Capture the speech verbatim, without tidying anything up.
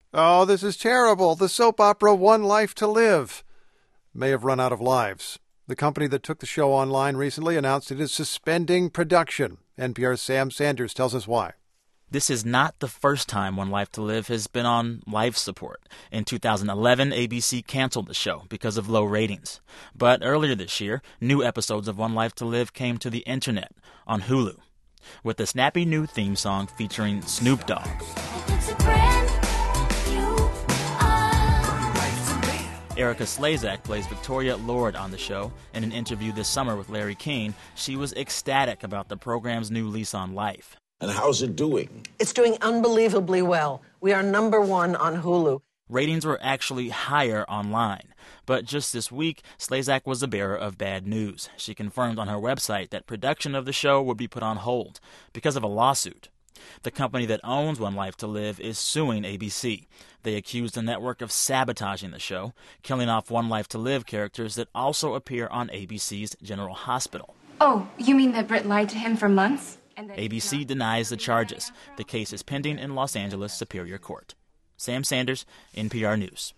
Oh, this is terrible. The soap opera One Life to Live may have run out of lives. The company that took the show online recently announced it is suspending production. N P R's Sam Sanders tells us why. This is not the first time One Life to Live has been on life support. In two thousand eleven, A B C canceled the show because of low ratings. But earlier this year, new episodes of One Life to Live came to the internet on Hulu, with a snappy new theme song featuring Snoop Dogg. Erica Slezak plays Victoria Lord on the show. In an interview this summer with Larry King, she was ecstatic about the program's new lease on life. And how's it doing? It's doing unbelievably well. We are number one on Hulu. Ratings were actually higher online. But just this week, Slezak was the bearer of bad news. She confirmed on her website that production of the show would be put on hold because of a lawsuit. The company that owns One Life to Live is suing A B C. They accused the network of sabotaging the show, killing off One Life to Live characters that also appear on A B C's General Hospital. Oh, you mean that Britt lied to him for months? A B C denies the charges. The case is pending in Los Angeles Superior Court. Sam Sanders, N P R News.